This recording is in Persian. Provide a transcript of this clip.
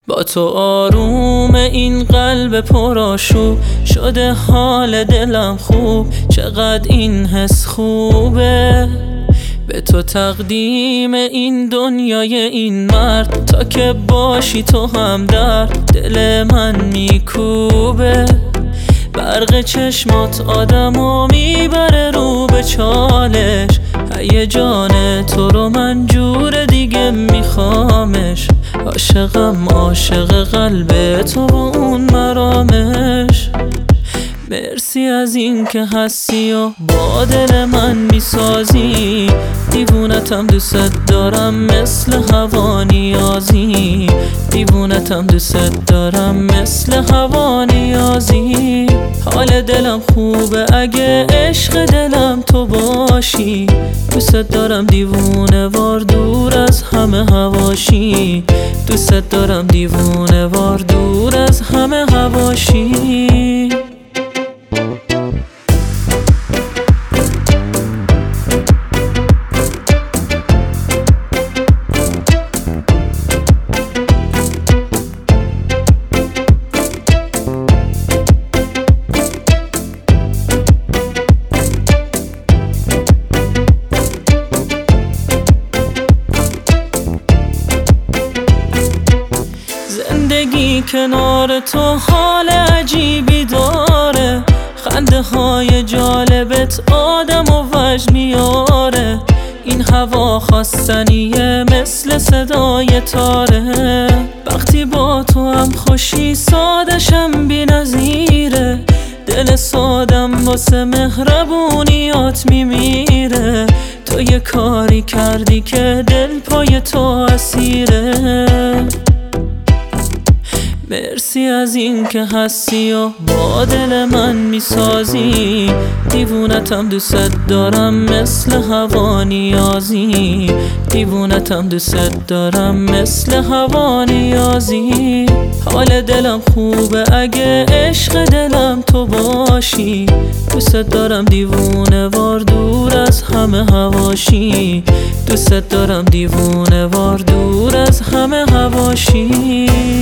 با تو آروم این قلب پرآشوب شده حال دلم خوب، چقدر این حس خوبه. به تو تقدیم این دنیای این مرد، تا که باشی تو هم در دل من میکوبه. برق چشمات آدمو میبره رو به چالش، هیجان تو رو من جور دیگه میخوامش. عاشقم عاشق قلب تو و اون مرامش. مرسی از این که هستی و با دل من میسازی، دیوونتم دوست دارم مثل هوا نیازی، دیوونتم دوست دارم مثل هوا نیازی. حال دلم خوبه اگه عشق دلم تو باشی، دوست دارم دیوونه وار دور از همه هواشی، دوست دارم دیوونه وار دور از همه هواشی. زندگی کنار تو حال عجیبی داره، خنده های جالبت آدم و وجد میاره. این هوا خواستنیه مثل صدای تاره، وقتی با تو هم خوشی سادشم بی نظیره. دل سادم واسه مهربونیات میمیره، تو یه کاری کردی که دل پای تو اسیره. مرسی از این که هستی و با دل من میسازی، دیوونتم دوست دارم مثل هوا نیازی، دیوونتم دوست دارم مثل هوا نیازی. حال دلم خوبه اگه عشق دلم تو باشی، دوست دارم دیوونه وار دور از همه هواشی، دوست دارم دیوونه وار دور از همه هواشی.